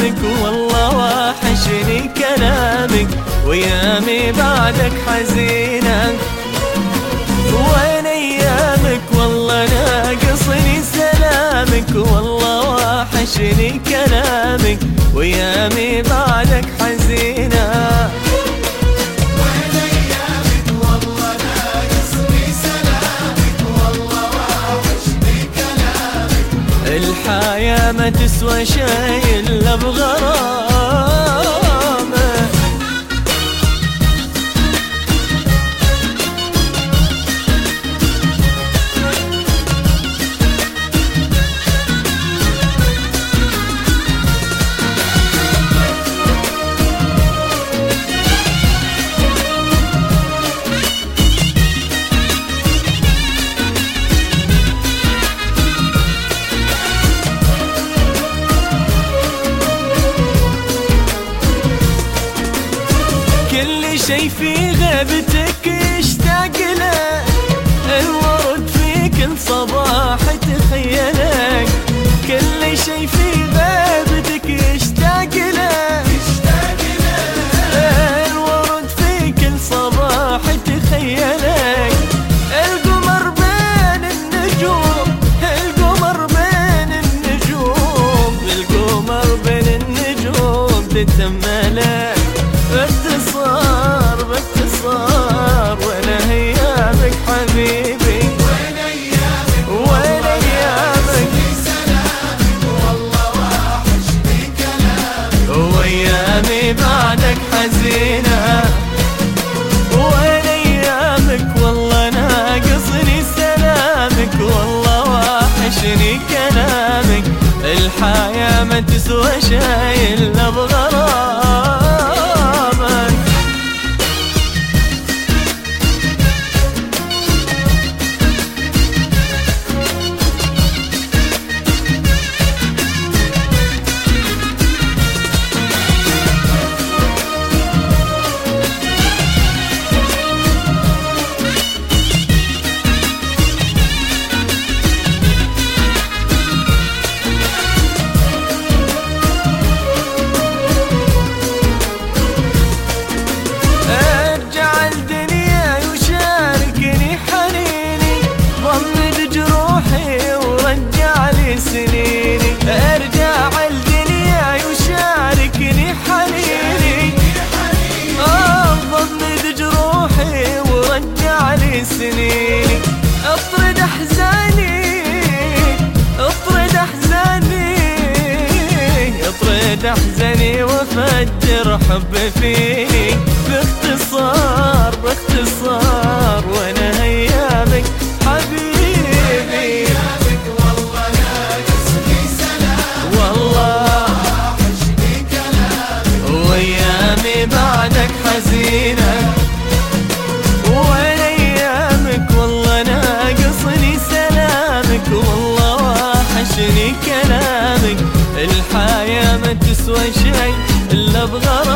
سلامك والله وحشني كلامك، ويامي بعدك حزينة. وين ايامك والله ناقصني سلامك، والله وحشني كلامك، ويامي بعدك حزينة. الحياة ما تسوى شي إلا بغرامة. كل شي في غيبتك يشتاق له، الورد في كل صباح تخيلك. كل شي في غيبتك يشتاق له، الورد في كل صباح تخيلك. القمر بين النجوم، القمر بين النجوم، القمر بين النجوم تتملك. باختصار باختصار وين ايامك حبيبي، وين ايامك، وين ايامك، سلامك والله وحشني كلامك، وايامي بعدك حزينة. وين ايامك والله ناقصني سلامك، والله وحشني كلامك. الحياة ما تسوى شي الا بغرامك. سنيني ارجع الدنيا وشاركني حنيني، ضمد جروحي ورجع لي سنيني. اطرد احزاني، اطرد احزاني، اطرد احزاني وفجر حب فيني. باختصار باختصار وانا ايامك حبيبي، بعدك حزينة. وين ايامك والله ناقصني سلامك، والله وحشني كلامك. الحياة ما تسوى شي الا بغرامك.